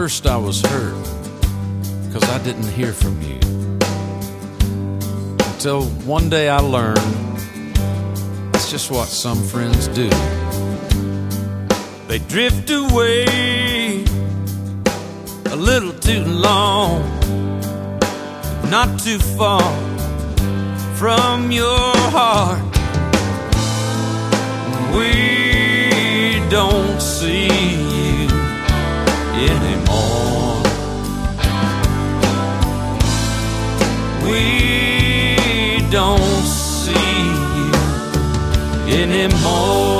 first I was hurt, 'cause I didn't hear from you. Until one day I learned it's just what some friends do. They drift away a little too long, not too far from your heart. We don't see you anymore. We don't see you anymore.